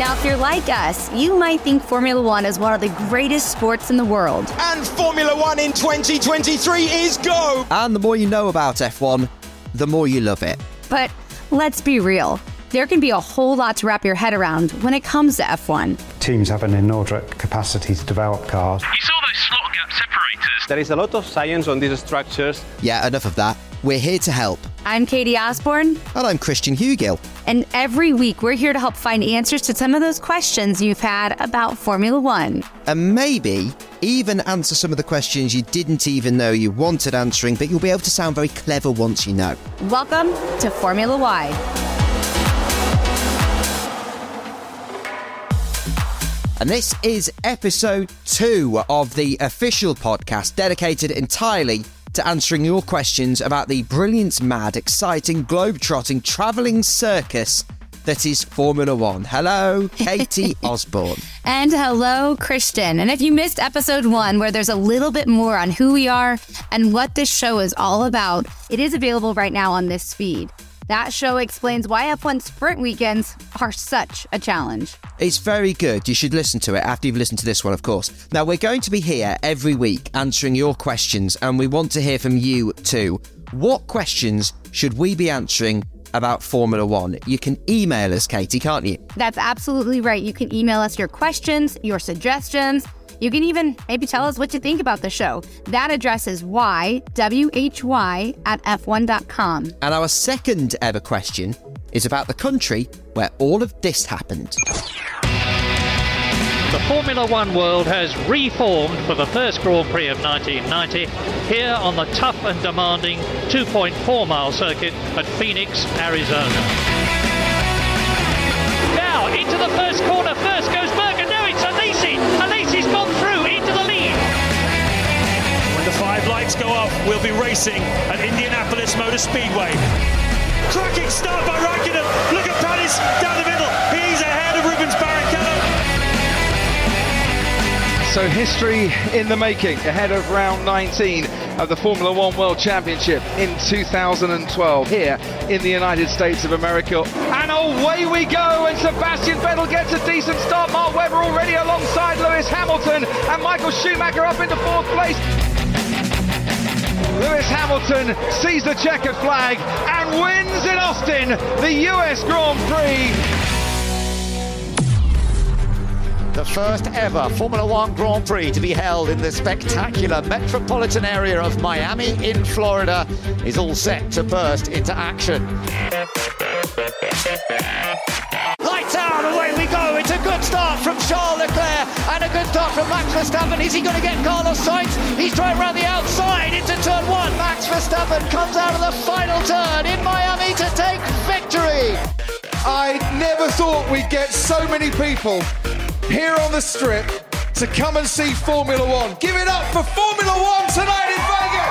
Now, if you're like us, you might think Formula One is one of the greatest sports in the world. And Formula One in 2023 is go! And the more you know about F1, the more you love it. But let's be real. There can be a whole lot to wrap your head around when it comes to F1. Teams have an inordinate capacity to develop cars. You saw those slot gap separators. There is a lot of science on these structures. Yeah, enough of that. We're here to help. I'm Katie Osborne. And I'm Christian Hugill. And every week we're here to help find answers to some of those questions you've had about Formula One. And maybe even answer some of the questions you didn't even know you wanted answering, but you'll be able to sound very clever once you know. Welcome to Formula Y. And this is episode 2 of the official podcast dedicated entirely to answering your questions about the brilliant, mad, exciting, globe-trotting, travelling circus that is Formula One. Hello, Katie Osborne. And hello, Christian. And if you missed episode 1, where there's a little bit more on who we are and what this show is all about, it is available right now on this feed. That show explains why F1 sprint weekends are such a challenge. It's very good. You should listen to it after you've listened to this one, of course. Now, we're going to be here every week answering your questions, and we want to hear from you too. What questions should we be answering about Formula One? You can email us, Katie, can't you? That's absolutely right. You can email us your questions, your suggestions. You can even maybe tell us what you think about the show. That address is why@f1.com. And our second ever question is about the country where all of this happened. The Formula One world has reformed for the first Grand Prix of 1990 here on the tough and demanding 2.4-mile circuit at Phoenix, Arizona. Now into the first corner. First goes Berger. Now it's Alesi. Alesi's gone through into the lead. When the 5 lights go off, we'll be racing at Indianapolis Motor Speedway. Cracking start by Raikkonen. Look at Panis down the middle. He's ahead of Rubens Barrichello. So history in the making ahead of round 19 of the Formula One World Championship in 2012 here in the United States of America. And away we go, and Sebastian Vettel gets a decent start. Mark Webber already alongside Lewis Hamilton, and Michael Schumacher up into 4th place. Lewis Hamilton sees the checkered flag and wins in Austin the US Grand Prix. The first ever Formula One Grand Prix to be held in the spectacular metropolitan area of Miami in Florida is all set to burst into action. Lights out, away we go. It's a good start from Charles Leclerc and a good start from Max Verstappen. Is he going to get Carlos Sainz? He's trying around the outside into turn 1. Max Verstappen comes out of the final turn in Miami to take victory. I never thought we'd get so many people here on the strip to come and see Formula One. Give it up for Formula One tonight in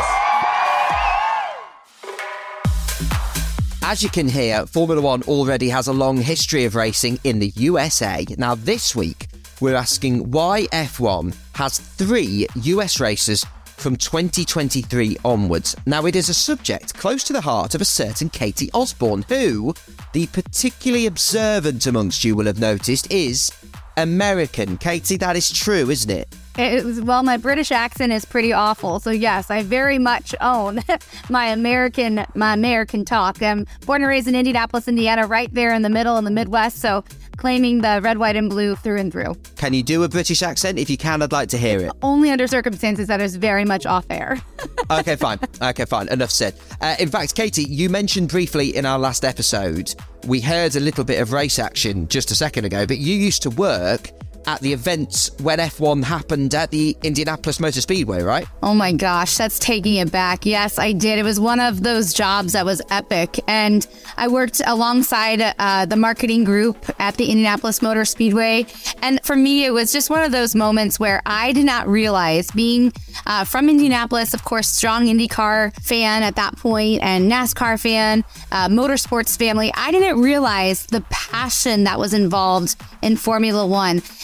Vegas! As you can hear, Formula One already has a long history of racing in the USA. Now this week, we're asking why F1 has 3 US races from 2023 onwards. Now it is a subject close to the heart of a certain Katie Osborne, who, the particularly observant amongst you will have noticed, is American. Katie, that is true, isn't it? Well, my British accent is pretty awful, so yes, I very much own my American talk. I'm born and raised in Indianapolis, Indiana, right there in the middle in the Midwest, so claiming the red, white, and blue through and through. Can you do a British accent? If you can, I'd like to hear it. Only under circumstances that is very much off air. Okay, fine. Enough said. In fact, Katie, you mentioned briefly in our last episode, we heard a little bit of race action just a second ago, but you used to work at the events when F1 happened at the Indianapolis Motor Speedway, right? Oh my gosh, that's taking it back. Yes, I did. It was one of those jobs that was epic. And I worked alongside the marketing group at the Indianapolis Motor Speedway. And for me, it was just one of those moments where I did not realize, being from Indianapolis, of course, strong IndyCar fan at that point, and NASCAR fan, motorsports family, I didn't realize the passion that was involved in Formula One.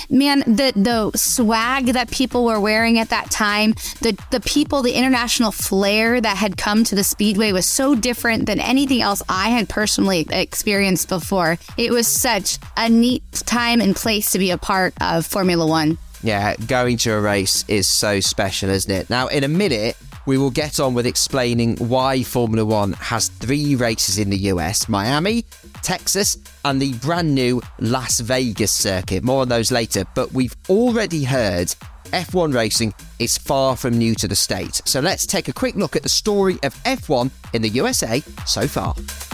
man, the swag that people were wearing at that time, the people, the international flair that had come to the Speedway was so different than anything else I had personally experienced before. It was such a neat time and place to be a part of Formula One. Yeah, going to a race is so special, isn't it? Now, in a minute, we will get on with explaining why Formula One has 3 races in the US, Miami, Texas, and the brand new Las Vegas circuit. More on those later, but we've already heard F1 racing is far from new to the States. So let's take a quick look at the story of F1 in the USA so far.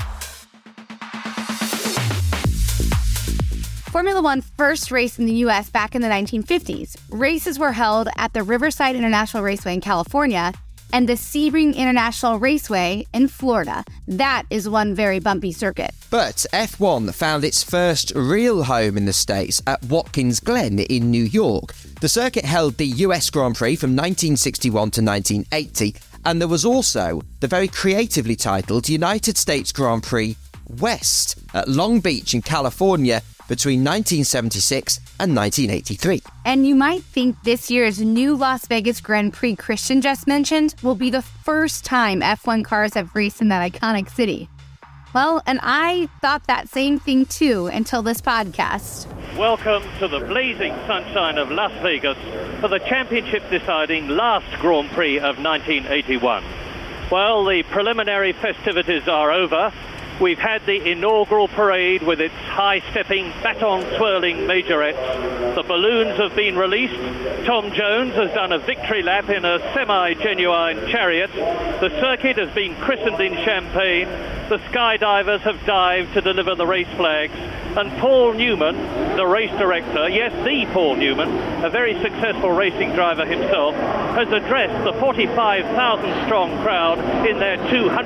Formula One first raced in the U.S. back in the 1950s. Races were held at the Riverside International Raceway in California and the Sebring International Raceway in Florida. That is one very bumpy circuit. But F1 found its first real home in the States at Watkins Glen in New York. The circuit held the US Grand Prix from 1961 to 1980, and there was also the very creatively titled United States Grand Prix West at Long Beach in California between 1976 and 1983. And you might think this year's new Las Vegas Grand Prix Christian just mentioned will be the first time F1 cars have raced in that iconic city. Well, and I thought that same thing too until this podcast. Welcome to the blazing sunshine of Las Vegas for the championship-deciding last Grand Prix of 1981. Well, the preliminary festivities are over. We've had the inaugural parade with its high-stepping, baton-twirling majorettes. The balloons have been released. Tom Jones has done a victory lap in a semi-genuine chariot. The circuit has been christened in champagne. The skydivers have dived to deliver the race flags. And Paul Newman, the race director, yes, the Paul Newman, a very successful racing driver himself, has addressed the 45,000-strong crowd in their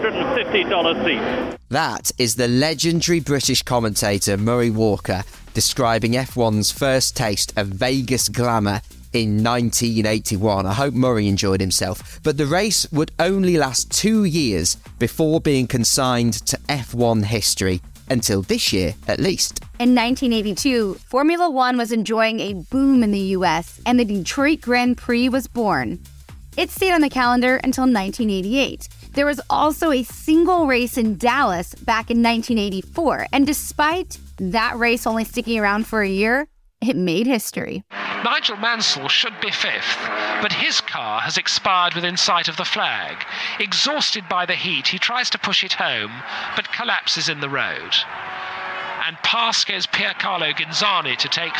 $250 seats. That is the legendary British commentator Murray Walker describing F1's first taste of Vegas glamour in 1981. I hope Murray enjoyed himself. But the race would only last 2 years before being consigned to F1 history, until this year at least. In 1982, Formula One was enjoying a boom in the US, and the Detroit Grand Prix was born. It stayed on the calendar until 1988. There was also a single race in Dallas back in 1984, and despite that race only sticking around for a year, it made history. Nigel Mansell should be 5th, but his car has expired within sight of the flag. Exhausted by the heat, he tries to push it home, but collapses in the road. And past goes Piercarlo Ginzani to take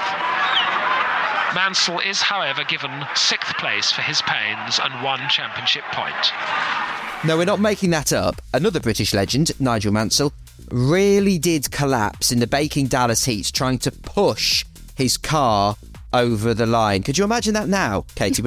5th. Mansell is, however, given 6th place for his pains and 1 championship point. No, we're not making that up. Another British legend, Nigel Mansell, really did collapse in the baking Dallas heat trying to push his car over the line. Could you imagine that now, Katie?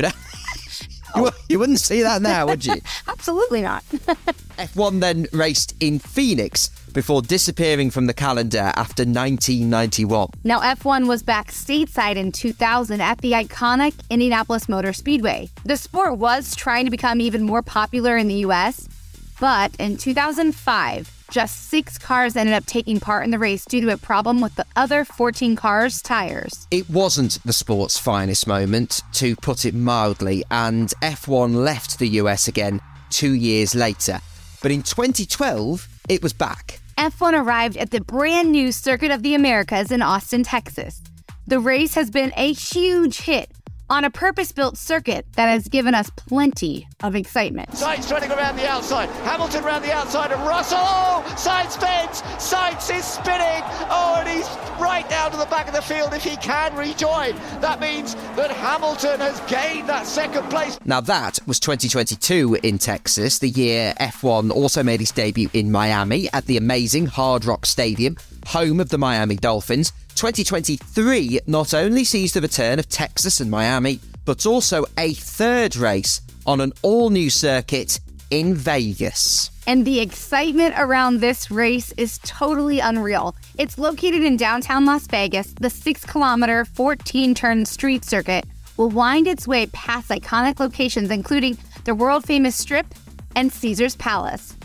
You wouldn't see that now, would you? Absolutely not. F1 then raced in Phoenix before disappearing from the calendar after 1991. Now, F1 was back stateside in 2000 at the iconic Indianapolis Motor Speedway. The sport was trying to become even more popular in the US, but in 2005, just 6 cars ended up taking part in the race due to a problem with the other 14 cars' tires. It wasn't the sport's finest moment, to put it mildly, and F1 left the US again 2 years later. But in 2012, it was back. F1 arrived at the brand new Circuit of the Americas in Austin, Texas. The race has been a huge hit on a purpose-built circuit that has given us plenty of excitement. Sainz running around the outside, Hamilton around the outside of Russell. Oh, Sainz spins, Sainz is spinning. Oh, and he's right down to the back of the field if he can rejoin. That means that Hamilton has gained that second place. Now that was 2022 in Texas, the year F1 also made its debut in Miami at the amazing Hard Rock Stadium, home of the Miami Dolphins. 2023 not only sees the return of Texas and Miami, but also a third race on an all-new circuit in Vegas. And the excitement around this race is totally unreal. It's located in downtown Las Vegas. The 6-kilometer, 14-turn street circuit will wind its way past iconic locations, including the world-famous Strip and Caesar's Palace.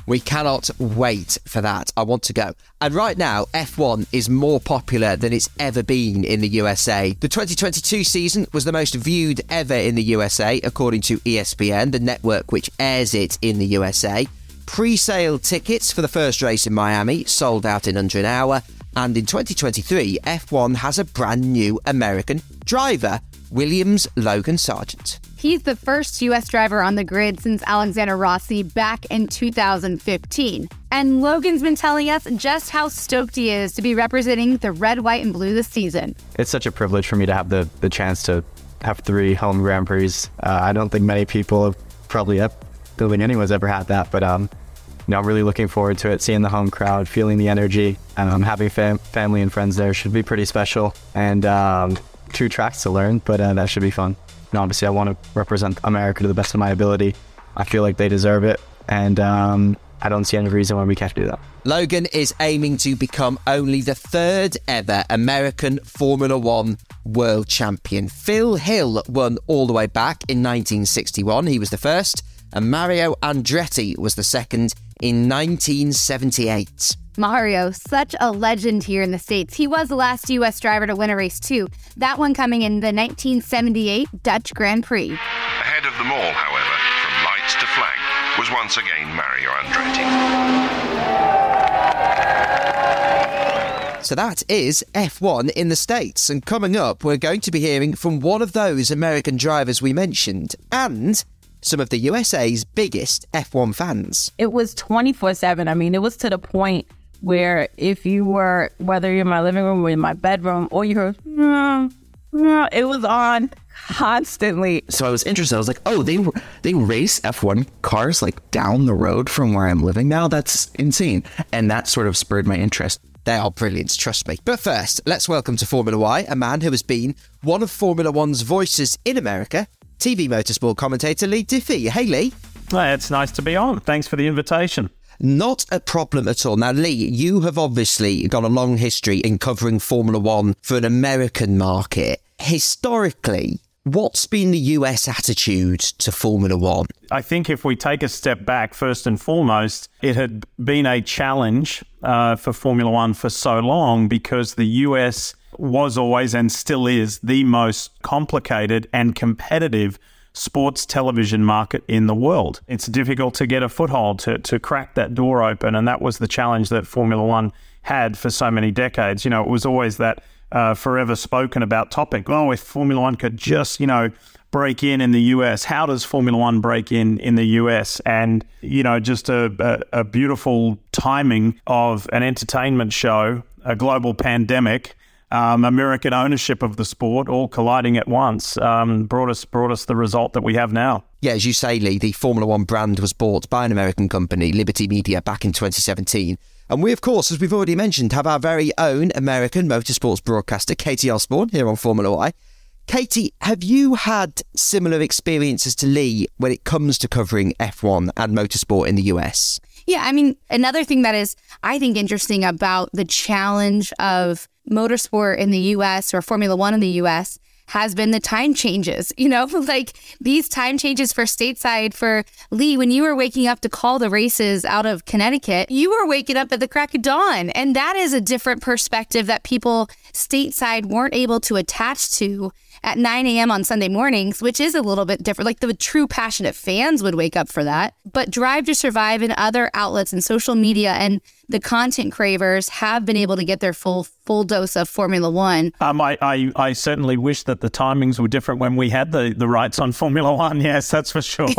We cannot wait for that. I want to go. And right now, F1 is more popular than it's ever been in the USA. The 2022 season was the most viewed ever in the USA, according to ESPN, the network which airs it in the USA. Pre-sale tickets for the first race in Miami sold out in under an hour. And in 2023, F1 has a brand new American driver, Williams Logan Sargent. He's the first U.S. driver on the grid since Alexander Rossi back in 2015. And Logan's been telling us just how stoked he is to be representing the red, white, and blue this season. It's such a privilege for me to have the chance to have 3 home Grand Prix. I don't think many people have probably, I don't think anyone's ever had that, but I'm really looking forward to it, seeing the home crowd, feeling the energy, having family and friends there should be pretty special. And 2 tracks to learn, but that should be fun. And obviously, I want to represent America to the best of my ability. I feel like they deserve it, and I don't see any reason why we can't do that. Logan is aiming to become only the 3rd ever American Formula One world champion. Phil Hill won all the way back in 1961. He was the first, and Mario Andretti was the second in 1978. Mario, such a legend here in the States. He was the last U.S. driver to win a race too. That one coming in the 1978 Dutch Grand Prix. Ahead of them all, however, from lights to flag, was once again Mario Andretti. So that is F1 in the States. And coming up, we're going to be hearing from one of those American drivers we mentioned and some of the USA's biggest F1 fans. It was 24/7. I mean, it was to the point where if you were, whether you're in my living room or in my bedroom, or you heard, it was on constantly. So I was interested. I was like, oh, they race F1 cars like down the road from where I'm living now? That's insane. And that sort of spurred my interest. They are brilliant, trust me. But first, let's welcome to Formula Y a man who has been one of Formula One's voices in America, TV motorsport commentator Leigh Diffey. Hey, Lee. Hey, it's nice to be on. Thanks for the invitation. Not a problem at all. Now, Lee, you have obviously got a long history in covering Formula One for an American market. Historically, what's been the US attitude to Formula One? I think if we take a step back, first and foremost, it had been a challenge for Formula One for so long because the US was always and still is the most complicated and competitive sports television market in the world. It's difficult to get a foothold, to crack that door open, and that was the challenge that Formula One had for so many decades. You know, it was always that forever spoken about topic. Oh, if Formula One could just, break in the US, how does Formula One break in the US? And, just a beautiful timing of an entertainment show, a global pandemic, American ownership of the sport, all colliding at once, brought us the result that we have now. Yeah, as you say, Lee, the Formula One brand was bought by an American company, Liberty Media, back in 2017. And we, of course, as we've already mentioned, have our very own American motorsports broadcaster, Katie Osborne, here on Formula Y. Katie, have you had similar experiences to Lee when it comes to covering F1 and motorsport in the US? Yeah, I mean, another thing that is, I think, interesting about the challenge of motorsport in the US or Formula One in the US has been the time changes, like these time changes for stateside. For Lee, when you were waking up to call the races out of Connecticut, you were waking up at the crack of dawn. And that is a different perspective that people stateside weren't able to attach to at 9 a.m. on Sunday mornings, which is a little bit different. Like the true passionate fans would wake up for that. But Drive to Survive and other outlets and social media and the content cravers have been able to get their full dose of Formula One. I certainly wish that the timings were different when we had the rights on Formula One. Yes, that's for sure.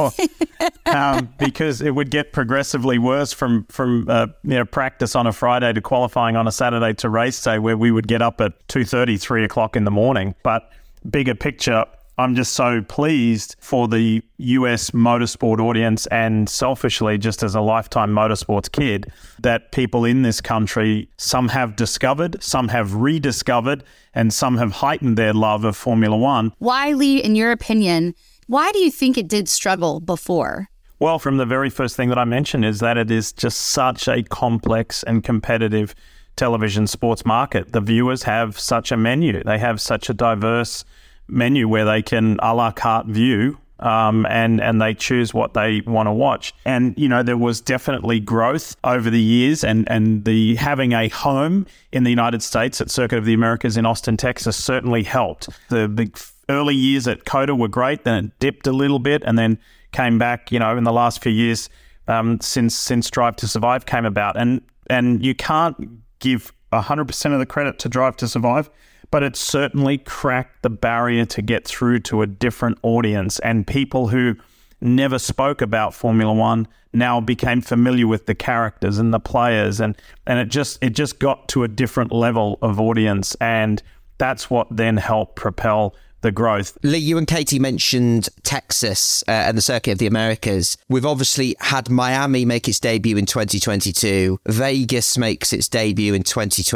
Because it would get progressively worse from practice on a Friday to qualifying on a Saturday to race day, where we would get up at 2:30, 3 o'clock in the morning. But bigger picture, I'm just so pleased for the US motorsport audience, and selfishly, just as a lifetime motorsports kid, that people in this country, some have discovered, some have rediscovered, and some have heightened their love of Formula One. Why, Lee, in your opinion, why do you think it did struggle before? Well, from the very first thing that I mentioned is that it is just such a complex and competitive television sports market. The viewers have such a menu. They have such a diverse menu where they can a la carte view and they choose what they want to watch. And, there was definitely growth over the years, and the having a home in the United States at Circuit of the Americas in Austin, Texas certainly helped. The big early years at COTA were great, then it dipped a little bit and then came back, in the last few years since Drive to Survive came about. And you can't give 100% of the credit to Drive to Survive, but it certainly cracked the barrier to get through to a different audience, and people who never spoke about Formula One now became familiar with the characters and the players, and it just got to a different level of audience, and that's what then helped propel the growth. Lee, you and Katie mentioned Texas and the Circuit of the Americas. We've obviously had Miami make its debut in 2022. Vegas makes its debut in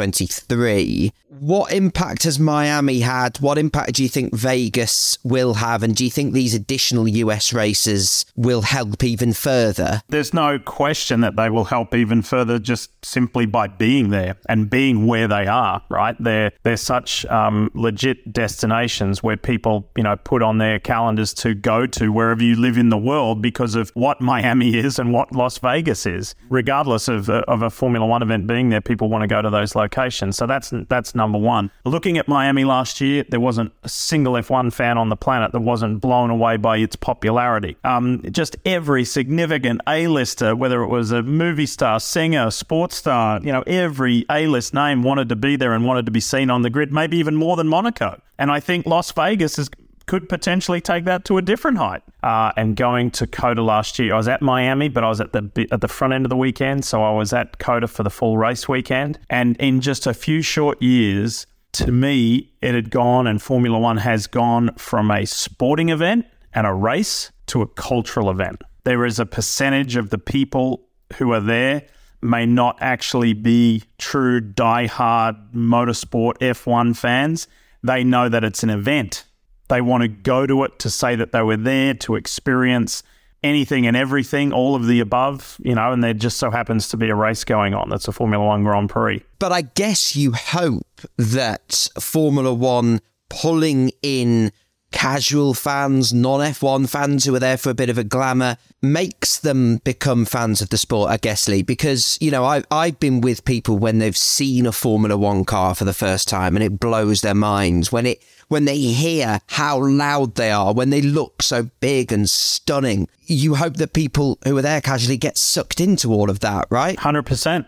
2023. What impact has Miami had? What impact do you think Vegas will have? And do you think these additional US races will help even further? There's no question that they will help even further just simply by being there and being where they are, right? They're such legit destinations where people, put on their calendars to go to wherever you live in the world because of what Miami is and what Las Vegas is. Regardless of a Formula One event being there, people want to go to those locations. So that's number one. Looking at Miami last year, there wasn't a single F1 fan on the planet that wasn't blown away by its popularity. Just every significant A-lister, whether it was a movie star, singer, sports star, every A-list name wanted to be there and wanted to be seen on the grid, maybe even more than Monaco. And I think Las Vegas could potentially take that to a different height. And going to COTA last year, I was at Miami, but I was at the front end of the weekend, so I was at COTA for the full race weekend. And in just a few short years, to me, it had gone, and Formula One has gone from a sporting event and a race to a cultural event. There is a percentage of the people who are there may not actually be true diehard motorsport F1 fans. They know that it's an event. They want to go to it to say that they were there to experience anything and everything, all of the above, and there just so happens to be a race going on. That's a Formula One Grand Prix. But I guess you hope that Formula One pulling in casual fans, non-F1 fans who are there for a bit of a glamour, makes them become fans of the sport, I guess, Lee, because, I've been with people when they've seen a Formula One car for the first time and it blows their minds. When they hear how loud they are, when they look so big and stunning, you hope that people who are there casually get sucked into all of that, right? 100%.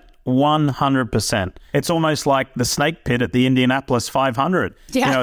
100%. It's almost like the snake pit at the Indianapolis 500. Yeah.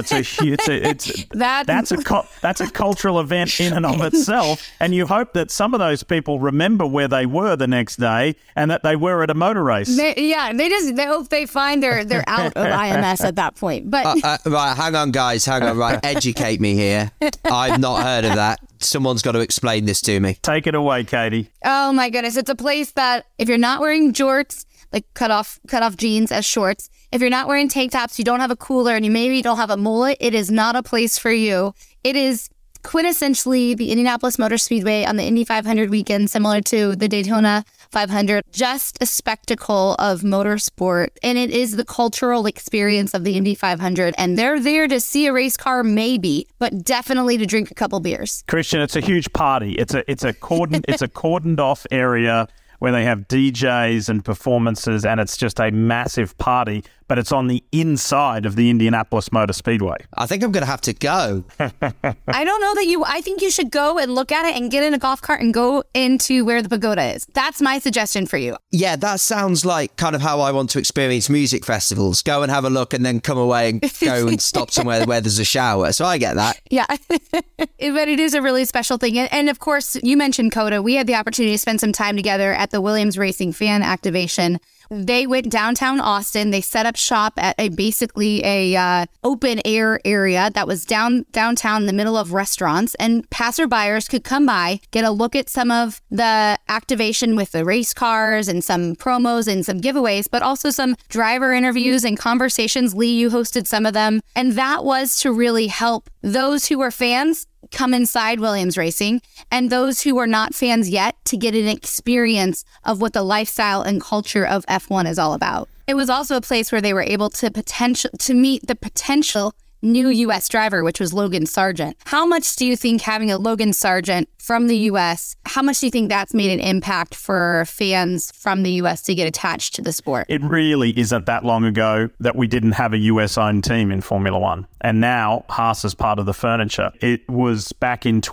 That's a cultural event in and of itself, and you hope that some of those people remember where they were the next day and that they were at a motor race. They hope they find they're out of IMS at that point. But right, hang on, guys, right, educate me here. I've not heard of that. Someone's got to explain this to me. Take it away, Katie. Oh my goodness, it's a place that if you're not wearing jorts, like cut off jeans as shorts, if you're not wearing tank tops, you don't have a cooler, and you maybe don't have a mullet, it is not a place for you. It is quintessentially the Indianapolis Motor Speedway on the Indy 500 weekend, similar to the Daytona 500. Just a spectacle of motorsport, and it is the cultural experience of the Indy 500. And they're there to see a race car, maybe, but definitely to drink a couple beers. Christian, it's a huge party. It's a cordoned off area where they have DJs and performances, and it's just a massive party, but it's on the inside of the Indianapolis Motor Speedway. I think I'm going to have to go. I don't know that I think you should go and look at it and get in a golf cart and go into where the pagoda is. That's my suggestion for you. Yeah, that sounds like kind of how I want to experience music festivals. Go and have a look and then come away and go and stop somewhere where there's a shower. So I get that. Yeah, but it is a really special thing. And of course, you mentioned COTA. We had the opportunity to spend some time together at the Williams Racing fan activation. They went downtown Austin. They set up shop at basically a open air area that was downtown in the middle of restaurants, and passerbyers could come by, get a look at some of the activation with the race cars and some promos and some giveaways, but also some driver interviews and conversations. Lee, you hosted some of them, and that was to really help those who were fans come inside Williams Racing, and those who are not fans yet to get an experience of what the lifestyle and culture of F1 is all about. It was also a place where they were able to meet the potential new U.S. driver, which was Logan Sargent. How much do you think having a Logan Sargent from the U.S., how much do you think that's made an impact for fans from the U.S. to get attached to the sport? It really isn't that long ago that we didn't have a US-owned team in Formula One. And now Haas is part of the furniture. It was back in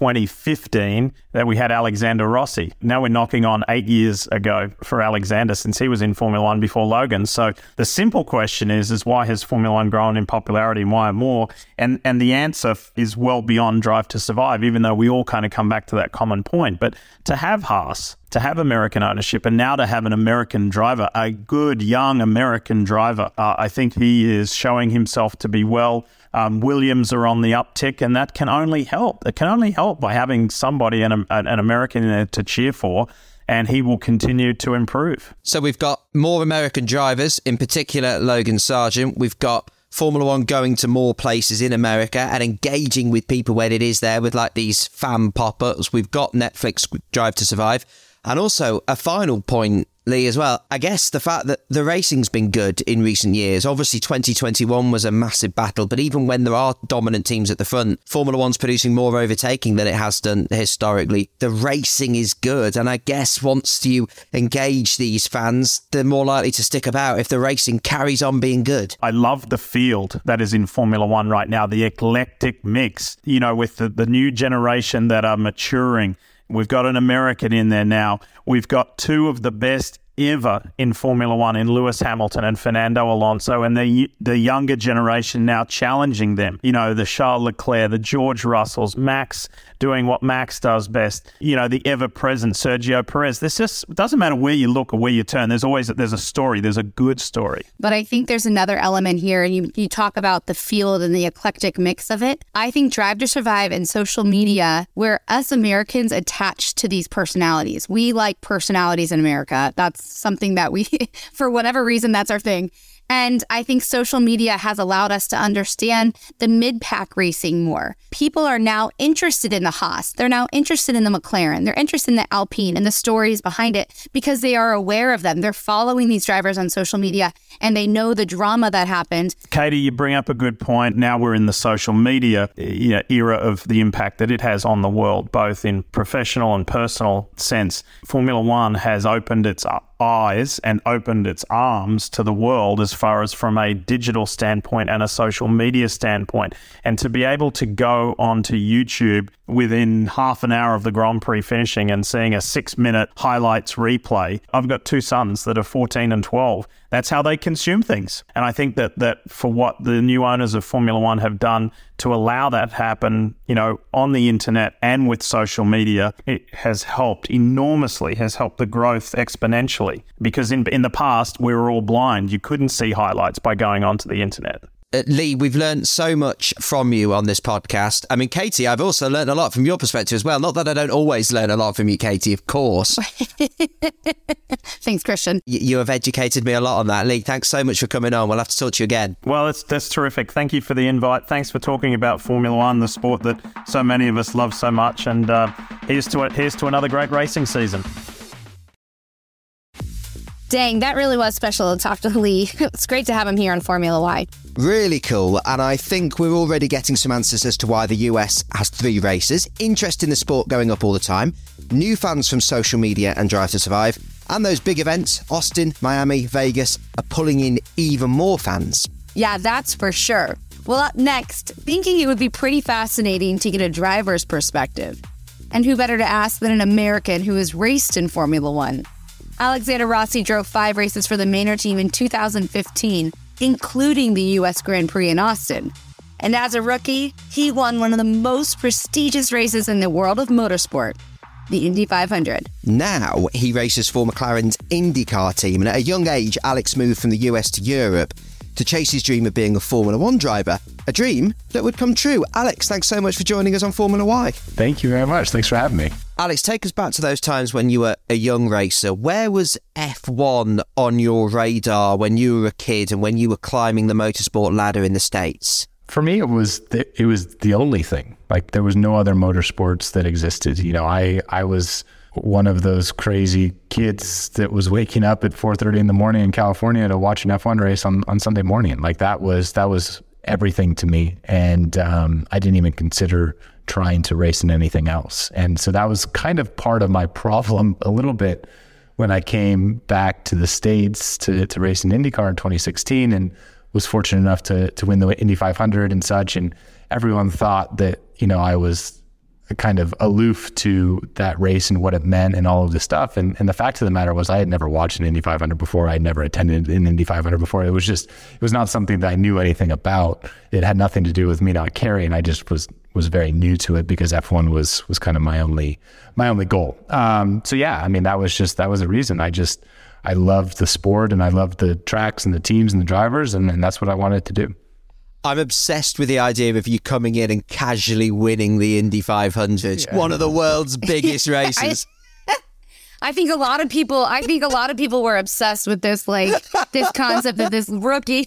2015 that we had Alexander Rossi. Now we're knocking on 8 years ago for Alexander since he was in Formula One before Logan. So the simple question is why has Formula One grown in popularity and why more? And the answer is well beyond Drive to Survive, even though we all kind of come back to that common point. But to have Haas, to have American ownership, and now to have an American driver, a good young American driver, I think he is showing himself to be well. Williams are on the uptick, and that can only help. It can only help by having somebody, an American in there to cheer for, and he will continue to improve. So we've got more American drivers, in particular Logan Sargent. We've got Formula One going to more places in America and engaging with people when it is there with like these fan pop-ups. We've got Netflix Drive to Survive. And also a final point, Lee, as well. I guess the fact that the racing's been good in recent years. Obviously, 2021 was a massive battle, but even when there are dominant teams at the front, Formula One's producing more overtaking than it has done historically. The racing is good, and I guess once you engage these fans, they're more likely to stick about if the racing carries on being good. I love the field that is in Formula One right now, the eclectic mix, with the new generation that are maturing. We've got an American in there now. We've got two of the best ever in Formula One in Lewis Hamilton and Fernando Alonso, and the younger generation now challenging them. The Charles Leclerc, the George Russells, Max doing what Max does best. The ever-present Sergio Perez. This just doesn't matter where you look or where you turn. There's a story. There's a good story. But I think there's another element here, and you talk about the field and the eclectic mix of it. I think Drive to Survive and social media, where us Americans attach to these personalities. We like personalities in America. That's something that we, for whatever reason, that's our thing. And I think social media has allowed us to understand the mid-pack racing more. People are now interested in the Haas. They're now interested in the McLaren. They're interested in the Alpine and the stories behind it because they are aware of them. They're following these drivers on social media and they know the drama that happened. Katie, you bring up a good point. Now we're in the social media era of the impact that it has on the world, both in professional and personal sense. Formula One has opened its eyes and opened its arms to the world as far as from a digital standpoint and a social media standpoint. And to be able to go onto YouTube within half an hour of the Grand Prix finishing and seeing a 6-minute highlights replay. I've got two sons that are 14 and 12. That's how they consume things. And I think that for what the new owners of Formula One have done to allow that to happen, on the internet and with social media, it has helped enormously, has helped the growth exponentially. Because in the past, we were all blind. You couldn't see highlights by going onto the internet. Lee, we've learned so much from you on this podcast. I mean, Katie, I've also learned a lot from your perspective as well. Not that I don't always learn a lot from you, Katie, of course. Thanks, Christian. You have educated me a lot on that. Lee, thanks so much for coming on. We'll have to talk to you again. Well, that's terrific. Thank you for the invite. Thanks for talking about Formula One, the sport that so many of us love so much. And here's to another great racing season. Dang, that really was special to talk to Lee. It's great to have him here on Formula Y. Really cool, and I think we're already getting some answers as to why the US has 3 races, interest in the sport going up all the time, new fans from social media and Drive to Survive, and those big events, Austin, Miami, Vegas, are pulling in even more fans. Yeah, that's for sure. Well, up next, thinking it would be pretty fascinating to get a driver's perspective. And who better to ask than an American who has raced in Formula One? Alexander Rossi drove 5 races for the Maynard team in 2015, including the U.S. Grand Prix in Austin. And as a rookie, he won one of the most prestigious races in the world of motorsport, the Indy 500. Now he races for McLaren's IndyCar team, and at a young age, Alex moved from the US to Europe to chase his dream of being a Formula One driver, a dream that would come true. Alex, thanks so much for joining us on Formula Y. Thank you very much. Thanks for having me. Alex, take us back to those times when you were a young racer. Where was F1 on your radar when you were a kid and when you were climbing the motorsport ladder in the States? For me, it was the only thing. Like, there was no other motorsports that existed. I was one of those crazy kids that was waking up at 4:30 in the morning in California to watch an F1 race on Sunday morning. Like, that was everything to me. And I didn't even consider trying to race in anything else. And so that was kind of part of my problem a little bit when I came back to the States to race in IndyCar in 2016, and was fortunate enough to win the Indy 500 and such. And everyone thought that, I was kind of aloof to that race and what it meant and all of this stuff. And the fact of the matter was I had never watched an Indy 500 before. I had never attended an Indy 500 before. It was not something that I knew anything about. It had nothing to do with me not caring. I just was very new to it because F1 was kind of my only goal. So yeah, I mean, that was the reason. I loved the sport and I loved the tracks and the teams and the drivers, and that's what I wanted to do. I'm obsessed with the idea of you coming in and casually winning the Indy 500, one of the world's biggest races. I think a lot of people were obsessed with this, this concept that this rookie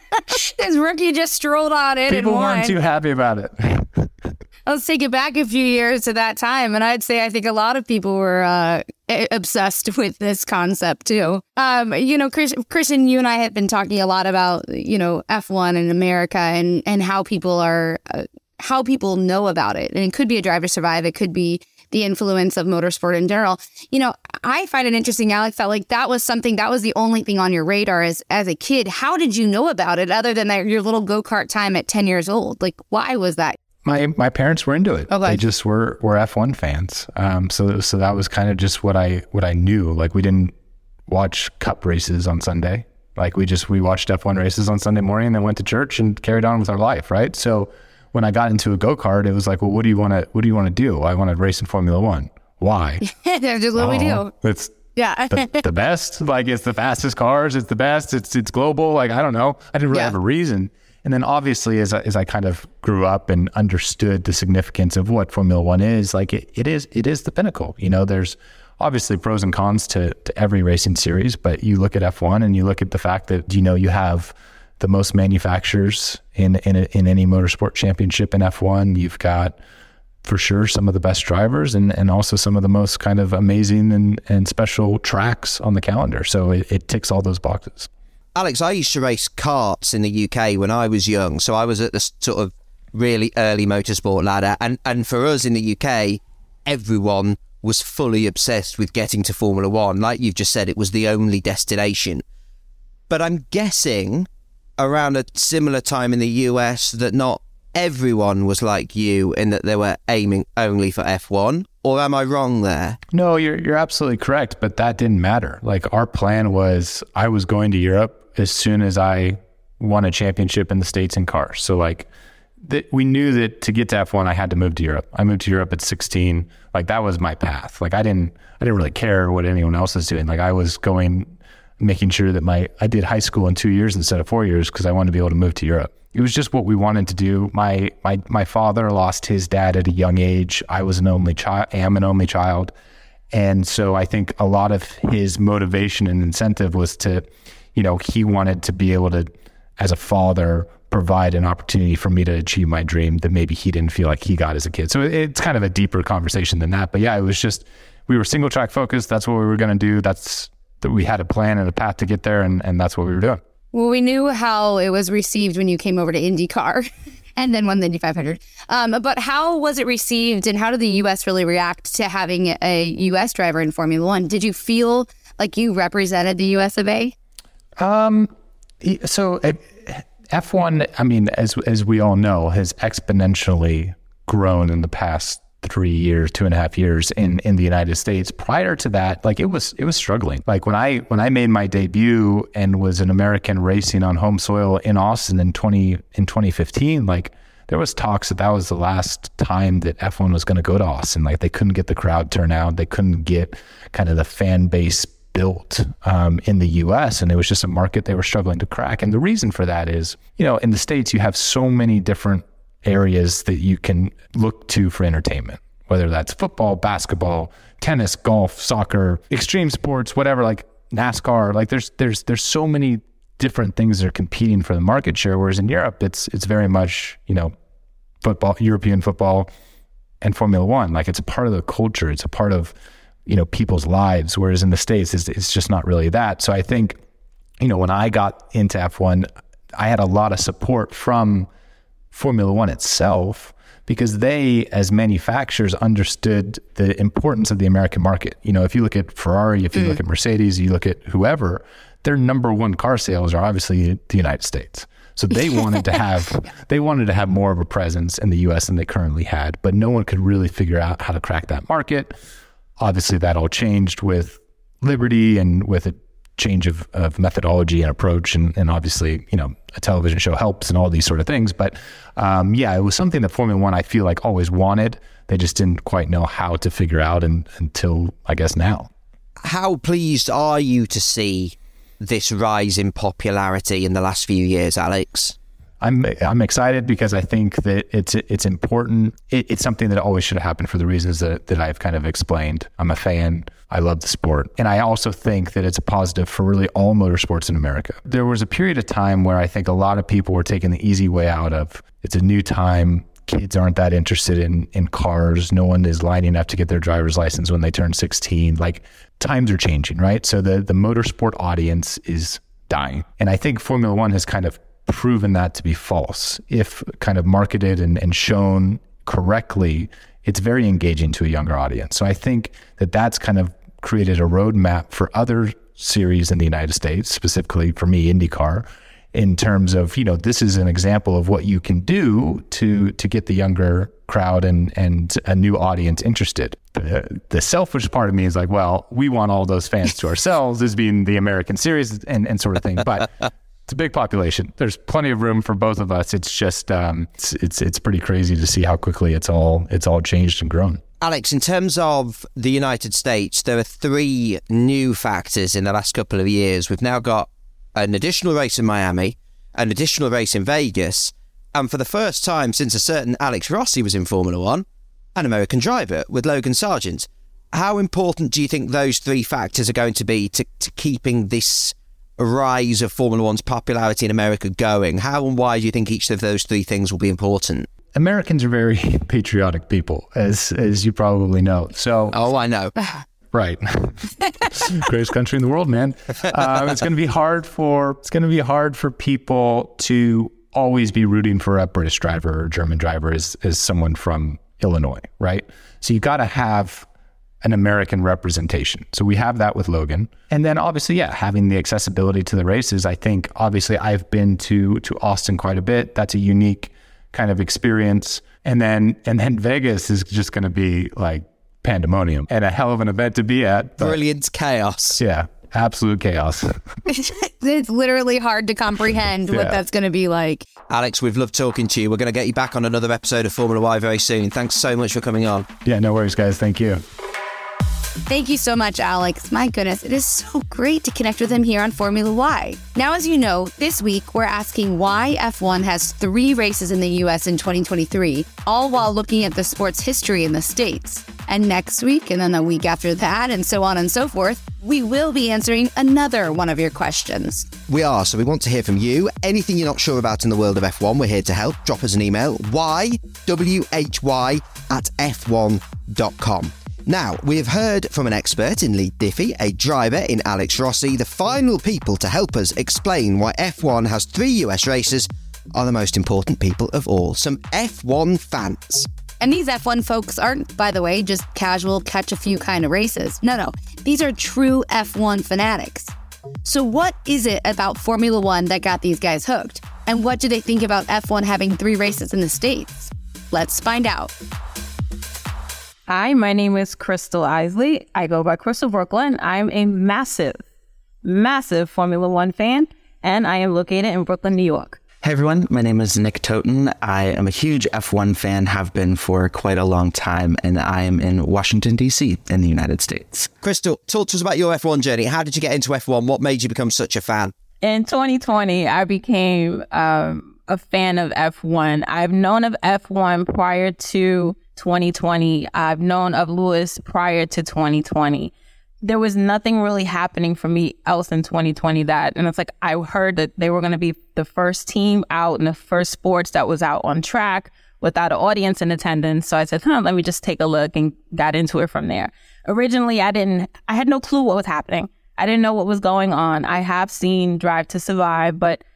just strolled on in People and won. weren't too happy about it. Let's take it back a few years to that time, and I'd say I think a lot of people were obsessed with this concept too. Christian, you and I have been talking a lot about F1 in America and how people know about it, and it could be a Drive to Survive, it could be the influence of motorsport in general. I find it interesting, Alex, that that was the only thing on your radar as a kid. How did you know about it other than your little go-kart time at 10 years old? Why was that? My parents were into it. Okay. They just were F1 fans. So that was kind of just what I knew. We didn't watch cup races on Sunday. We watched F1 races on Sunday morning and then went to church and carried on with our life, right? So when I got into a go-kart, it was well, what do you want to do? I want to race in Formula One. Why? That's just what we do. It's the best. It's the fastest cars. It's the best. It's global. I don't know. I didn't really have a reason. And then obviously, as I kind of grew up and understood the significance of what Formula One is, it is the pinnacle. There's obviously pros and cons to every racing series, but you look at F1 and you look at the fact that you have the most manufacturers in any motorsport championship in F1. You've got for sure some of the best drivers and also some of the most kind of amazing and special tracks on the calendar. So it ticks all those boxes. Alex, I used to race karts in the UK when I was young, so I was at the sort of really early motorsport ladder, and for us in the UK, everyone was fully obsessed with getting to Formula One. Like you've just said, it was the only destination. But I'm guessing around a similar time in the US that not everyone was like you in that they were aiming only for F1, or am I wrong there? No, you're absolutely correct, but that didn't matter. Our plan was I was going to Europe as soon as I won a championship in the States in cars. So we knew that to get to F1, I had to move to Europe. I moved to Europe at 16. That was my path. I didn't really care what anyone else was doing. I was making sure that I did high school in 2 years instead of 4 years because I wanted to be able to move to Europe. It was just what we wanted to do. My father lost his dad at a young age. I was am an only child. And so I think a lot of his motivation and incentive was to, he wanted to be able to, as a father, provide an opportunity for me to achieve my dream that maybe he didn't feel like he got as a kid. So it's kind of a deeper conversation than that. But yeah, it was just, we were single track focused. That's what we were going to do. That we had a plan and a path to get there. And that's what we were doing. Well, we knew how it was received when you came over to IndyCar and then won the Indy 500. But how was it received and how did the U.S. really react to having a U.S. driver in Formula One? Did you feel like you represented the U.S. of A? So F1, I mean, as we all know, has exponentially grown in the past 3 years, 2.5 years in the United States. Prior to that, it was struggling. When I made my debut and was an American racing on home soil in Austin in 2015, there was talks that was the last time that F1 was going to go to Austin. They couldn't get the crowd turnout, they couldn't get kind of the fan base built in the US, and it was just a market they were struggling to crack. And the reason for that is, in the States, you have so many different areas that you can look to for entertainment, whether that's football, basketball, tennis, golf, soccer, extreme sports, whatever, NASCAR. There's so many different things that are competing for the market share, whereas in Europe, it's very much, football, European football and Formula One. It's a part of the culture. It's a part of, people's lives, whereas in the States, it's just not really that. So I think, when I got into F1, I had a lot of support from Formula One itself, because they, as manufacturers, understood the importance of the American market. You know, if you look at Ferrari, if you look at Mercedes, you look at whoever, their number one car sales are obviously the United States. So they wanted to have more of a presence in the US than they currently had, but no one could really figure out how to crack that market. Obviously that all changed with Liberty and with a change of methodology and approach, and obviously, you know, a television show helps and all these sort of things. But it was something that Formula One, I feel like, always wanted. They just didn't quite know how to figure out until, I guess, now. How pleased are you to see this rise in popularity in the last few years, Alex? I'm excited because I think that it's important. It's something that always should have happened for the reasons that I've kind of explained. I'm a fan. I love the sport. And I also think that it's a positive for really all motorsports in America. There was a period of time where I think a lot of people were taking the easy way out of, it's a new time. Kids aren't that interested in cars. No one is lining up to get their driver's license when they turn 16. Like, times are changing, right? So the motorsport audience is dying. And I think Formula One has kind of proven that to be false. If kind of marketed and shown correctly, it's very engaging to a younger audience. So I think that that's kind of created a roadmap for other series in the United States, specifically for me, IndyCar, in terms of, you know, this is an example of what you can do to get the younger crowd and a new audience interested. The selfish part of me is like, well, we want all those fans to ourselves as being the American series and sort of thing. But it's a big population. There's plenty of room for both of us. It's just it's pretty crazy to see how quickly it's all changed and grown. Alex, in terms of the United States, there are 3 new factors in the last couple of years. We've now got an additional race in Miami, an additional race in Vegas, and for the first time since a certain Alex Rossi was in Formula One, an American driver with Logan Sargent. How important do you think those 3 factors are going to be to keeping this rise of Formula One's popularity in America going? How and why do you think each of those 3 things will be important? Americans are very patriotic people, as you probably know. So, I know. Right. Greatest country in the world, man. It's going to be hard for people to always be rooting for a British driver or German driver as someone from Illinois, right? So you got to have an American representation. So we have that with Logan. And then obviously, having the accessibility to the races. I think obviously I've been to Austin quite a bit. That's a unique kind of experience. And then Vegas is just going to be like pandemonium and a hell of an event to be at. Brilliant chaos. Yeah, absolute chaos. It's literally hard to comprehend what that's going to be like. Alex, we've loved talking to you. We're going to get you back on another episode of Formula Y very soon. Thanks so much for coming on. Yeah, no worries, guys. Thank you. Thank you so much, Alex. My goodness, it is so great to connect with him here on Formula Y. Now, as you know, this week we're asking why F1 has 3 races in the US in 2023, all while looking at the sport's history in the States. And next week, and then the week after that, and so on and so forth, we will be answering another one of your questions. We are, so we want to hear from you. Anything you're not sure about in the world of F1, we're here to help. Drop us an email, why@f1.com. Now, we have heard from an expert in Lee Diffie, a driver in Alex Rossi, the final people to help us explain why F1 has 3 US races are the most important people of all, some F1 fans. And these F1 folks aren't, by the way, just casual catch a few kind of races. No. These are true F1 fanatics. So what is it about Formula One that got these guys hooked? And what do they think about F1 having 3 races in the States? Let's find out. Hi, my name is Crystal Isley. I go by Crystal Brooklyn. I'm a massive Formula One fan, and I am located in Brooklyn, New York. Hey everyone, my name is Nick Toten. I am a huge F1 fan, have been for quite a long time, and I am in Washington, D.C. in the United States. Crystal, talk to us about your F1 journey. How did you get into F1? What made you become such a fan? In 2020, I became a fan of F1. I've known of F1 prior to 2020. I've known of Lewis prior to 2020. There was nothing really happening for me else in 2020 and it's like I heard that they were going to be the first team out and the first sports that was out on track without an audience in attendance. So I said, let me just take a look, and got into it from there. Originally, I had no clue what was happening. I didn't know what was going on. I have seen Drive to Survive, but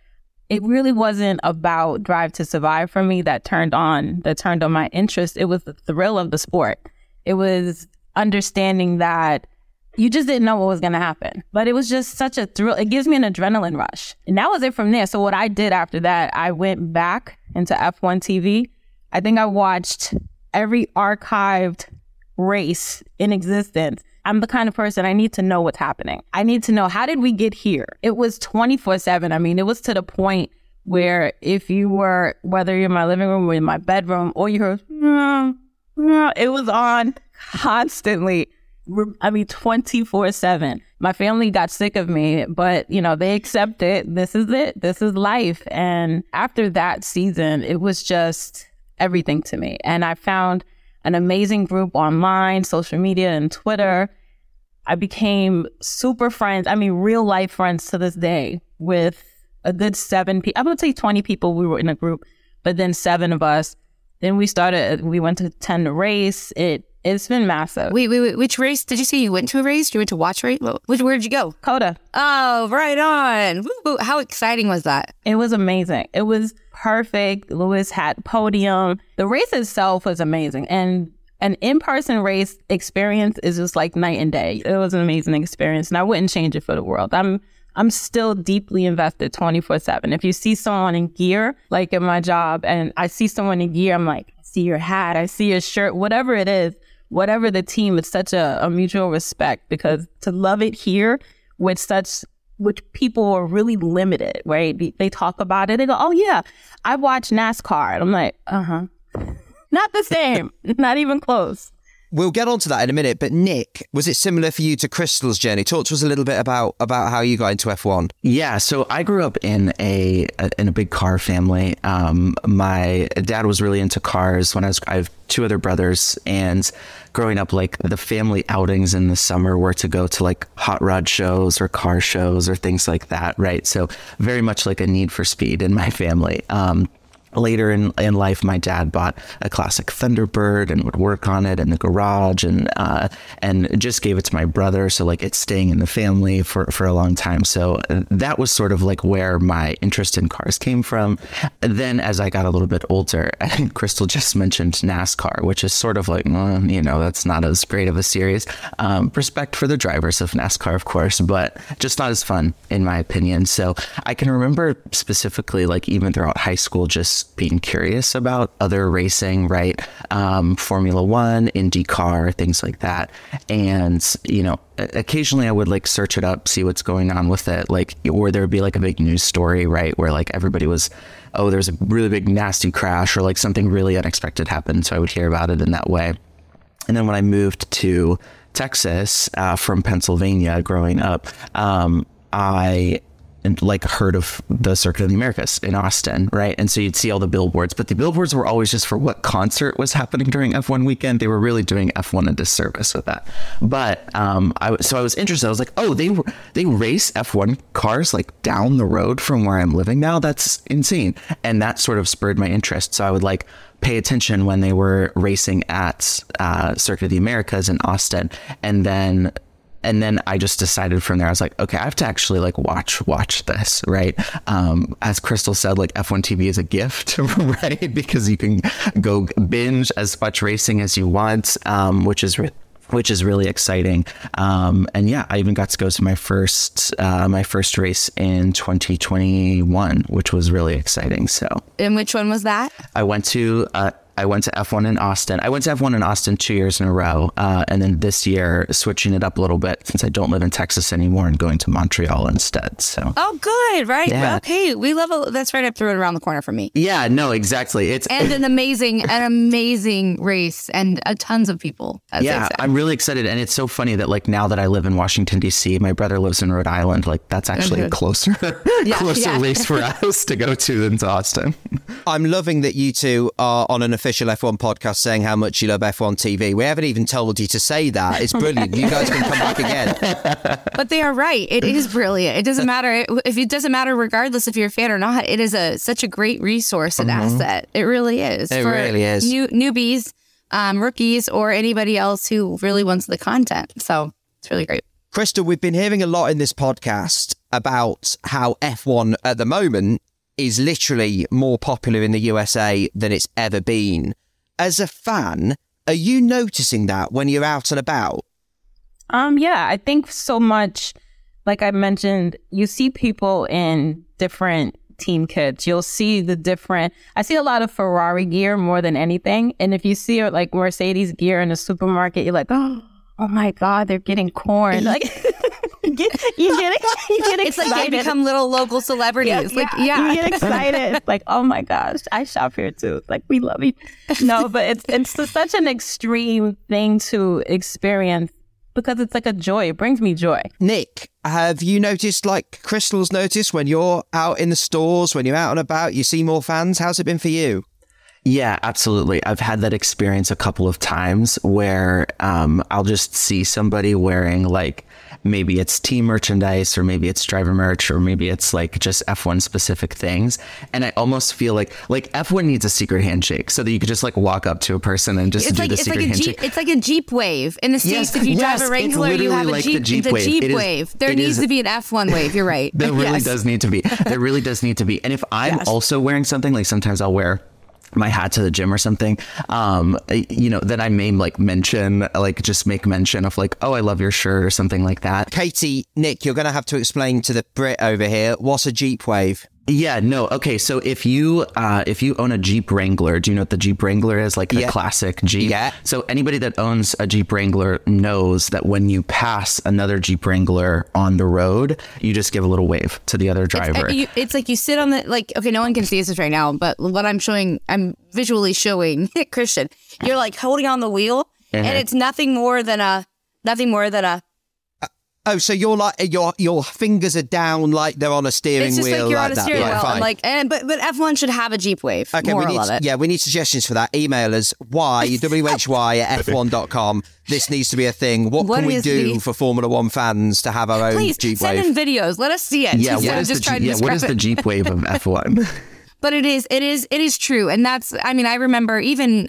it really wasn't about Drive to Survive for me that turned on my interest. It was the thrill of the sport. It was understanding that you just didn't know what was going to happen. But it was just such a thrill. It gives me an adrenaline rush. And that was it from there. So what I did after that, I went back into F1 TV. I think I watched every archived race in existence. I'm the kind of person, I need to know what's happening. I need to know, how did we get here? It was 24/7. I mean, it was to the point where if you were, whether you're in my living room or in my bedroom, or you heard, it was on constantly. I mean, 24/7. My family got sick of me, but, you know, they accept it. This is it. This is life. And after that season, it was just everything to me. And I found an amazing group online, social media, and Twitter. I became super friends, I mean, real life friends to this day, with a good 7 people. I would say 20 people we were in a group, but then 7 of us. Then we went to attend the race. It's been massive. Wait. Which race? Did you say you went to a race? You went to watch a race? Where did you go? COTA. Oh, right on. Woo. How exciting was that? It was amazing. It was perfect. Lewis had podium. The race itself was amazing. And an in-person race experience is just like night and day. It was an amazing experience, and I wouldn't change it for the world. I'm still deeply invested 24/7. If you see someone in gear, like in my job, and I see someone in gear, I'm like, I see your hat, I see your shirt, whatever it is, whatever the team, it's such a mutual respect, because to love it here which people are really limited, right? They talk about it. They go, oh yeah, I watch NASCAR. And I'm like, not the same, not even close. We'll get onto that in a minute, but Nick, was it similar for you to Crystal's journey? Talk to us a little bit about how you got into F1. Yeah, so I grew up in a big car family. My dad was really into cars when I have 2 other brothers, and growing up, like, the family outings in the summer were to go to like hot rod shows or car shows or things like that, right? So very much like a Need for Speed in my family. Later in life, my dad bought a classic Thunderbird and would work on it in the garage, and just gave it to my brother. So like, it's staying in the family for a long time. So that was sort of like where my interest in cars came from. And then as I got a little bit older, and Crystal just mentioned NASCAR, which is sort of like, that's not as great of a series. Respect for the drivers of NASCAR, of course, but just not as fun in my opinion. So I can remember specifically, like, even throughout high school, just being curious about other racing, right? Formula One, IndyCar, things like that. And, occasionally I would like search it up, see what's going on with it, like, or there'd be like a big news story, right? Where like everybody was, there's a really big nasty crash, or like something really unexpected happened. So I would hear about it in that way. And then when I moved to Texas from Pennsylvania growing up, I like heard of the Circuit of the Americas in Austin, right? And so you'd see all the billboards, but the billboards were always just for what concert was happening during F1 weekend. They were really doing F1 a disservice with that. But I was interested. I was like, oh, they race F1 cars like down the road from where I'm living now. That's insane. And that sort of spurred my interest. So I would like pay attention when they were racing at Circuit of the Americas in Austin, and then I just decided from there, I was like, okay, I have to actually like watch this, right? As Crystal said, like, F1 TV is a gift, right? Because you can go binge as much racing as you want, which is really exciting. And yeah, I even got to go to my first race in 2021, which was really exciting. So, and which one was that? I went to F1 in Austin. I went to F1 in Austin 2 years in a row. And then this year, switching it up a little bit, since I don't live in Texas anymore, and going to Montreal instead. So. Oh, good. Right. Yeah. Okay. We love that's right up through and around the corner for me. Yeah, no, exactly. It's an amazing race, and tons of people. Yeah, I'm really excited. And it's so funny that like now that I live in Washington, D.C., my brother lives in Rhode Island. Like, that's actually a closer race for us to go to than to Austin. I'm loving that you two are on an official F1 podcast saying how much you love F1 TV. We haven't even told you to say that. It's brilliant. You guys can come back again. But they are right. It is brilliant. It doesn't matter it doesn't matter regardless if you're a fan or not. It is such a great resource and asset. It really is. It really is. Newbies, rookies, or anybody else who really wants the content. So it's really great. Crystal, we've been hearing a lot in this podcast about how F1 at the moment is literally more popular in the USA than it's ever been. As a fan, are you noticing that when you're out and about? Yeah, I think so much, like I mentioned, you see people in different team kits. You'll see I see a lot of Ferrari gear more than anything. And if you see like Mercedes gear in the supermarket, you're like, oh my God, they're getting corn. Like you get excited. It's like they become little local celebrities. You get excited. It's like, oh my gosh, I shop here too. It's like, we love you. No, but it's such an extreme thing to experience because it's like a joy. It brings me joy. Nick, have you noticed, like Crystal's noticed, when you're out in the stores, when you're out and about, you see more fans? How's it been for you? Yeah, absolutely. I've had that experience a couple of times where I'll just see somebody wearing like, maybe it's team merchandise or maybe it's driver merch or maybe it's like just F1 specific things. And I almost feel like F1 needs a secret handshake so that you could just like walk up to a person and just do the secret handshake. It's like a Jeep Wave. In the States, if you drive a Wrangler, you have a Jeep, the Jeep Wave. There needs to be an F1 wave. You're right. There really does need to be. There really does need to be. And if I'm also wearing something, like sometimes I'll wear my hat to the gym or something, then I may make mention of like, oh, I love your shirt or something like that. Katie, Nick, you're going to have to explain to the Brit over here, what's a Jeep Wave? Yeah, no. Okay. So if you own a Jeep Wrangler, do you know what the Jeep Wrangler is? Like the classic Jeep. Yeah. So anybody that owns a Jeep Wrangler knows that when you pass another Jeep Wrangler on the road, you just give a little wave to the other driver. It's like you sit on the, like, okay, no one can see this right now, but what I'm visually showing Christian, you're like holding on the wheel and it's nothing more than a oh, so you're like your fingers are down like they're on a steering wheel. It's just like you're on a steering wheel. Fine. But F1 should have a Jeep Wave. Okay, we need suggestions for that. Email us why@f1.com. This needs to be a thing. What can we do for Formula One fans to have our own Jeep Wave? Send in videos. Let us see it. Yeah, what is the Jeep Wave of F1? But it is true. And that's, I mean, I remember even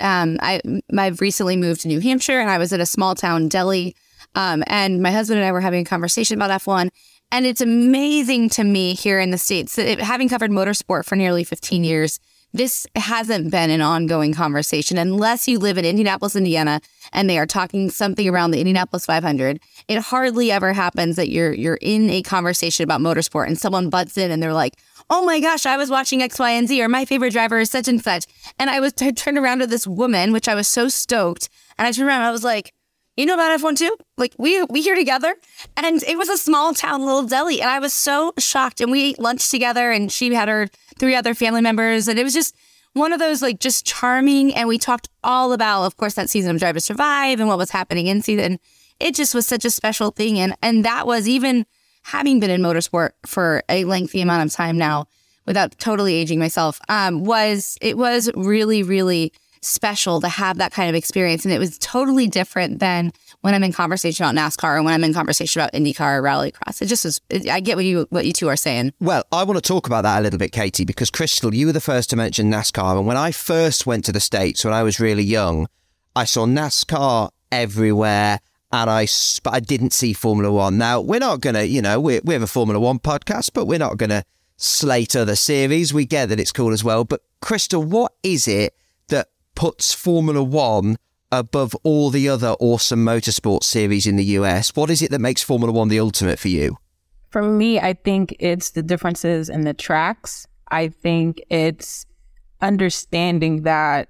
I've recently moved to New Hampshire and I was at a small town deli. And my husband and I were having a conversation about F1. And it's amazing to me here in the States, that having covered motorsport for nearly 15 years, this hasn't been an ongoing conversation unless you live in Indianapolis, Indiana, and they are talking something around the Indianapolis 500. It hardly ever happens that you're in a conversation about motorsport and someone butts in and they're like, oh my gosh, I was watching X, Y, and Z, or my favorite driver is such and such. And I turned around to this woman, which I was so stoked. And I turned around and I was like, you know about F1 too? Like, we here together? And it was a small town little deli. And I was so shocked. And we ate lunch together and she had her 3 other family members. And it was just one of those, like, just charming. And we talked all about, of course, that season of Drive to Survive and what was happening in season. It just was such a special thing. And that was, even having been in motorsport for a lengthy amount of time now, without totally aging myself, was really, really special to have that kind of experience. And it was totally different than when I'm in conversation about NASCAR or when I'm in conversation about IndyCar or Rallycross. It just was, I get what you two are saying. Well, I want to talk about that a little bit, Katie, because Crystal, you were the first to mention NASCAR. And when I first went to the States when I was really young, I saw NASCAR everywhere. And I didn't see Formula One. Now, we're not going to, we have a Formula One podcast, but we're not going to slate other series. We get that it's cool as well. But Crystal, what is it that puts Formula One above all the other awesome motorsport series in the US? What is it that makes Formula One the ultimate for you? For me, I think it's the differences in the tracks. I think it's understanding that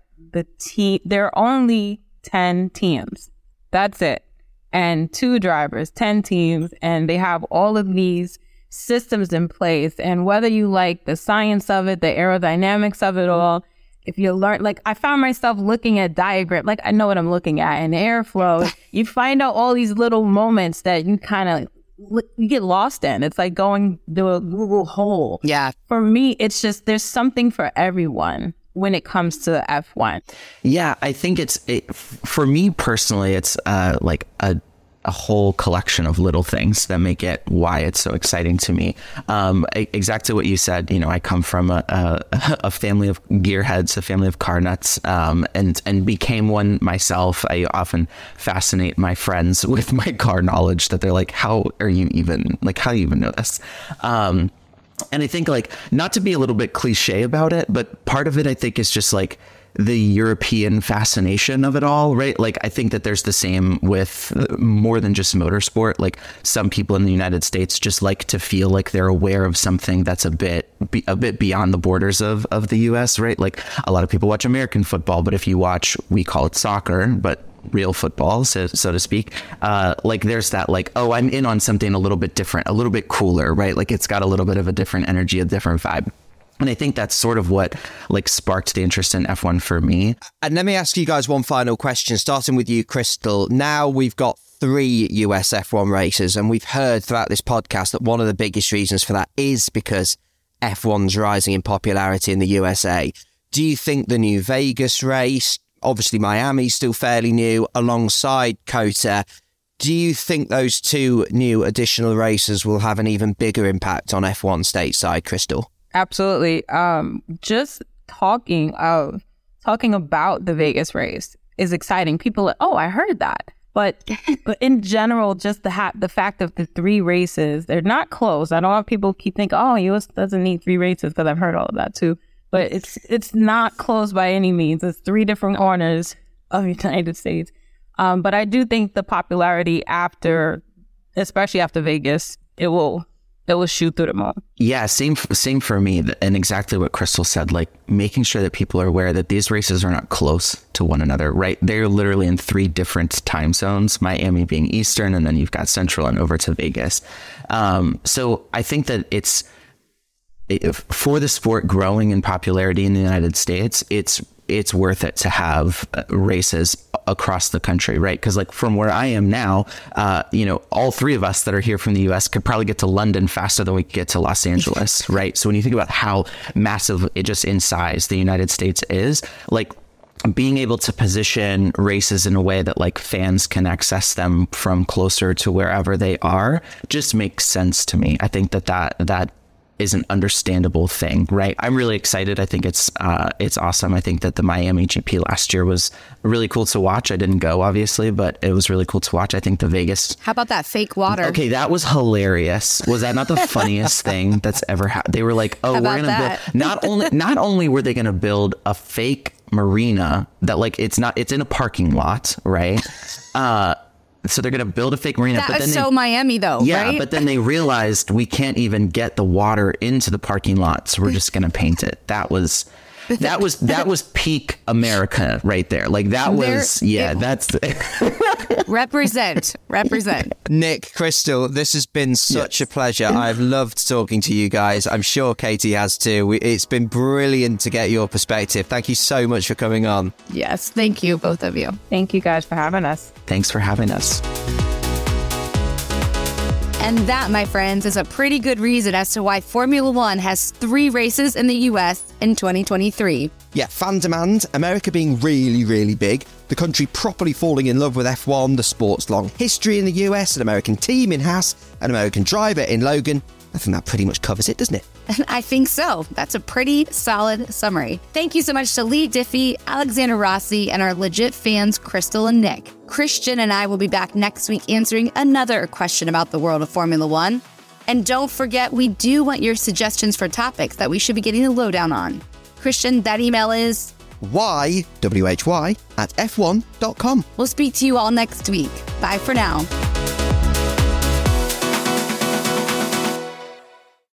there are only 10 teams. That's it. And 2 drivers, 10 teams, and they have all of these systems in place. And whether you like the science of it, the aerodynamics of it all, if you learn, like, I found myself looking at diagram, like I know what I'm looking at, and airflow, you find out all these little moments that you kind of, you get lost in. It's like going to a Google hole. Yeah. For me, it's just, there's something for everyone when it comes to F1. Yeah, I think for me personally, it's like a whole collection of little things that make it why it's so exciting to me. Exactly what you said. I come from a family of gearheads, a family of car nuts, and became one myself. I often fascinate my friends with my car knowledge, that they're like, how you even know this? And I think, like, not to be a little bit cliche about it, but part of it, I think, is just like the European fascination of it all, right? Like, I think that there's the same with more than just motorsport. Like, some people in the United States just like to feel like they're aware of something that's a bit beyond the borders of the US, right? Like, a lot of people watch American football, but if you watch, we call it soccer, but real football, so to speak, like, there's that, like, oh, I'm in on something a little bit different, a little bit cooler, right? Like, it's got a little bit of a different energy, a different vibe. And I think that's sort of what, like, sparked the interest in F1 for me. And let me ask you guys one final question, starting with you, Crystal. Now we've got 3 US F1 races, and we've heard throughout this podcast that one of the biggest reasons for that is because F1's rising in popularity in the USA. Do you think the new Vegas race, obviously Miami's still fairly new, alongside COTA, do you think those 2 new additional races will have an even bigger impact on F1 stateside, Crystal? Absolutely. Just talking about the Vegas race is exciting. People are, oh, I heard that. But in general, just the fact of the 3 races, they're not close. I know people keep thinking, oh, US doesn't need 3 races, because I've heard all of that too. But it's not close by any means. It's 3 different corners of the United States. But I do think the popularity especially after Vegas, it will shoot through the moon. Yeah, same for me. And exactly what Crystal said, like, making sure that people are aware that these races are not close to one another, right? They're literally in 3 different time zones, Miami being Eastern, and then you've got Central and over to Vegas. So I think that for the sport growing in popularity in the United States, it's worth it to have races across the country, right? Because, like, from where I am now, all 3 of us that are here from the US could probably get to London faster than we could get to Los Angeles, right? So when you think about how massive it just in size the United States is, like, being able to position races in a way that, like, fans can access them from closer to wherever they are just makes sense to me. I think that is an understandable thing, right? I'm really excited. I think it's awesome. I think that the Miami GP last year was really cool to watch. I didn't go, obviously, but it was really cool to watch. I think the Vegas... How about that fake water? Okay, that was hilarious. Was that not the funniest thing that's ever happened? They were like, oh, we're going to build... Not only were they going to build a fake marina that, like, it's in a parking lot, right? So they're going to build a fake marina. That was so Miami, though, yeah, right? But then they realized we can't even get the water into the parking lot, so we're just going to paint it. That was peak America right there. Like, that's represent. Nick, Crystal, this has been such a pleasure. I've loved talking to you guys. I'm sure Katie has too. It's been brilliant to get your perspective. Thank you so much for coming on. Yes, thank you, both of you. Thank you guys for having us. Thanks for having us. And that, my friends, is a pretty good reason as to why Formula One has 3 races in the US in 2023. Yeah, fan demand, America being really, really big, the country properly falling in love with F1, the sport's long history in the US, an American team in Haas, an American driver in Logan. I think that pretty much covers it, doesn't it? I think so. That's a pretty solid summary. Thank you so much to Lee Diffie, Alexander Rossi, and our legit fans, Crystal and Nick. Christian and I will be back next week answering another question about the world of Formula One. And don't forget, we do want your suggestions for topics that we should be getting the lowdown on. Christian, that email is why@f1.com. We'll speak to you all next week. Bye for now.